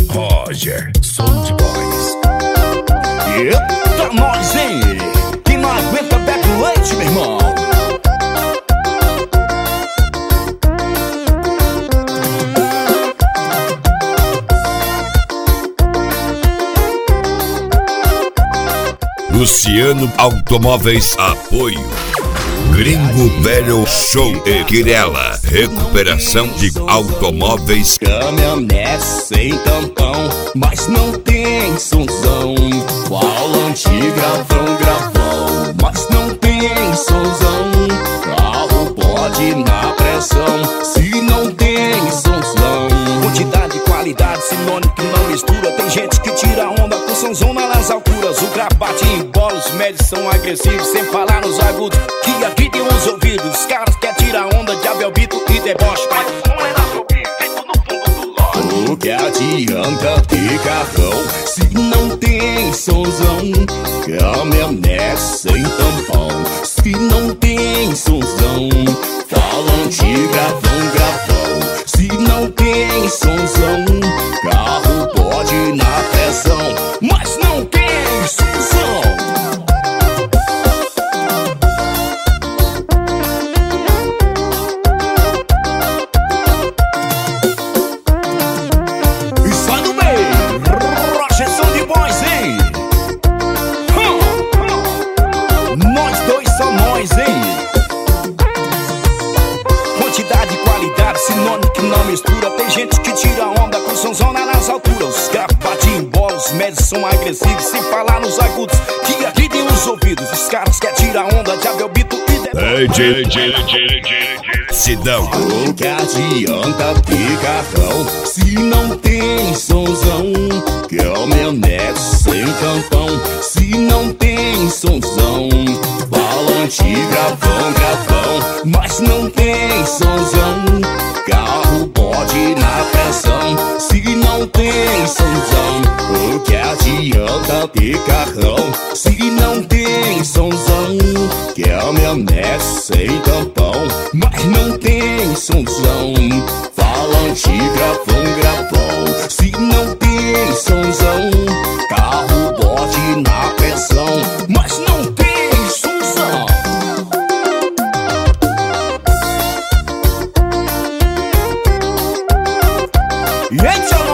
Roger, Sound Boys. Eita, nós, hein? Quem não aguenta bebe leite, meu irmão. Luciano Automóveis, apoio Gringo Velho Show e Quirela, recuperação de automóveis. Caminhonete sem tampão, mas não tem somzão. Volante gravão, mas não tem somzão. Carro pode ir na pressão, se não tem somzão. Quantidade e qualidade, sinônimo que não mistura. Tem gente que tira onda com somzona nas alturas. O grabate em bola, os médios são agressivos, sem falar nos agudos que aqui tem os ouvidos. Os caras querem tirar onda de abelbito e deboche, mas o som é na sopinha, feito no fundo do lote. O que adianta ter carrão se não tem somzão? Caminhonete sem tampão, se não tem somzão. Volante gravão, se não tem somzão. Carro pode ir na pressão, mas não tem somzão. Quantidade e qualidade, sinônimo que não mistura. Tem gente que tira onda com somzona nas alturas. Os caras batem em bola, os médios são agressivos, sem falar nos agudos que aqui tem os ouvidos. Os caras querem tirar onda de abelbito e Sidão. O que adianta ter carrão se não tem somzão? Caminhonete sem tampão, se não tem somzão. Volante gravão, mas não tem somzão. Carro pode ir na pressão, se não tem somzão. O que adianta ter carrão se não tem somzão? Caminhonete sem tampão, mas não tem somzão. Volante gravão, se não tem somzão. Carro pode ir na pressão, mas não tem somzão. Eita,